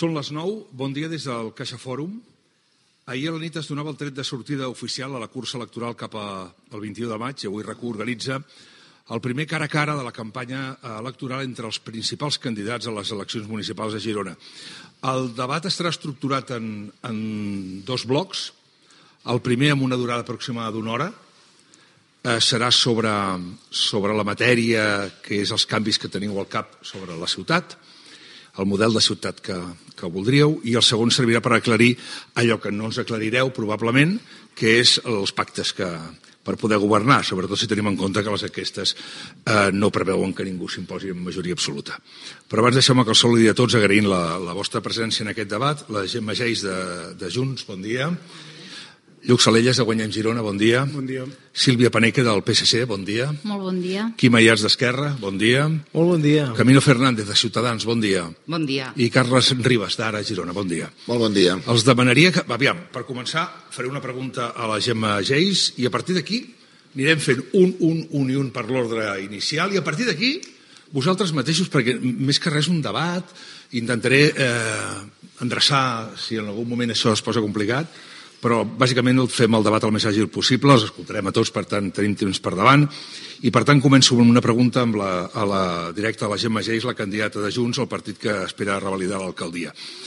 Són les 9, bon dia des del Caixa Fòrum. Ahir a la nit es donava el tret de sortida oficial a la cursa electoral cap al 21 de maig i avui RAC1 organitza el primer cara a cara de la campanya electoral entre els principals candidats a les eleccions municipals de Girona. El debat estarà estructurat en dos blocs. El primer, amb una durada aproximada d'una hora, serà sobre la matèria que és els canvis que teniu al cap sobre la ciutat, el model de ciutat que voldríeu, i el segon servirà per aclarir allò que no ens aclarireu probablement, que és els pactes per poder governar, sobretot si tenim en compte que les enquestes no preveuen que ningú s'imposi en majoria absoluta. Però abans deixeu-me que el saludi a tots agraint la vostra presència en aquest debat. La Gemma Geis de Junts, bon dia. Lluc Salelles, de Guanyem Girona, bon dia. Bon dia. Sílvia Paneque, del PSC, bon dia. Molt bon dia. Quim Ayats, d'Esquerra, bon dia. Molt bon dia. Camilo Fernández, de Ciutadans, bon dia. Bon dia. I Carles Ribas, d'Ara, Girona, bon dia. Molt bon dia. Els demanaria que, aviam, per començar, faré una pregunta a la Gemma Geis i a partir d'aquí anirem fent un per l'ordre inicial i a partir d'aquí vosaltres mateixos, perquè més que res un debat, intentaré endreçar si en algun moment això es posa complicat, però bàsicament fem el debat el més àgil possible, els escoltarem a tots, per tant tenim temps per davant, i per tant començo amb una pregunta a la directa a la Gemma Geis, la candidata de Junts, el partit que espera revalidar l'alcaldia.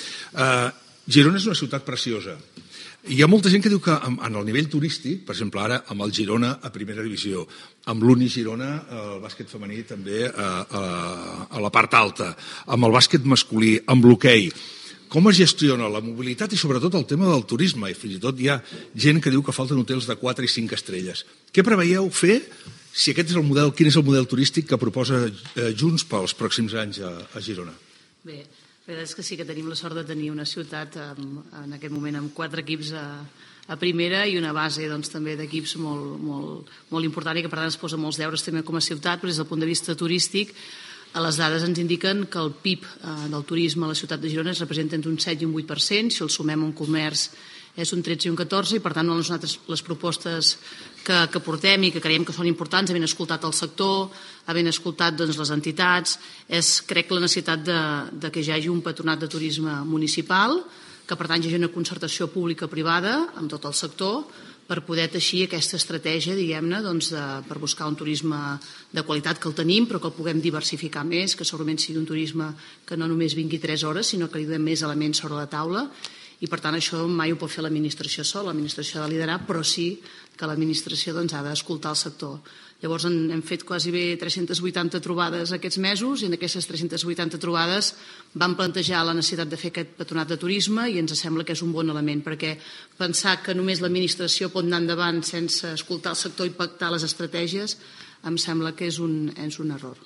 Girona és una ciutat preciosa. Hi ha molta gent que diu que en el nivell turístic, per exemple ara amb el Girona a primera divisió, amb l'Uni Girona, el bàsquet femení també a la part alta, amb el bàsquet masculí, amb l'hoquei, com es gestiona la mobilitat i sobretot el tema del turisme? I fins i tot hi ha gent que diu que falten hotels de 4 i 5 estrelles. Què preveieu fer si aquest és el model, quin és el model turístic que proposa Junts pels pròxims anys a Girona? Bé, la veritat és que sí que tenim la sort de tenir una ciutat en aquest moment amb 4 equips a primera i una base doncs, també d'equips molt important i que per tant es posa molts deures també com a ciutat, però des del punt de vista turístic les dades ens indiquen que el PIB del turisme a la ciutat de Girona es representa entre un 7 i un 8%, si el sumem a un comerç és un 13 i un 14%, i per tant nosaltres les propostes que portem i que creiem que són importants, havent escoltat el sector, havent escoltat doncs, les entitats, és crec la necessitat de que hi hagi un patronat de turisme municipal, que per tant hi hagi una concertació pública-privada amb tot el sector, per poder teixir aquesta estratègia, diguem-ne, doncs, per buscar un turisme de qualitat que el tenim, però que el puguem diversificar més, que segurament sigui un turisme que no només vingui 3 hores, sinó que li donem més elements sobre la taula, i per tant això mai ho pot fer l'administració sola, l'administració ha de liderar, però sí que l'administració doncs, ha d'escoltar el sector. Llavors hem fet quasi bé 380 trobades aquests mesos i en aquestes 380 trobades vam plantejar la necessitat de fer aquest patronat de turisme i ens sembla que és un bon element perquè pensar que només l'administració pot anar endavant sense escoltar el sector i pactar les estratègies em sembla que és un error.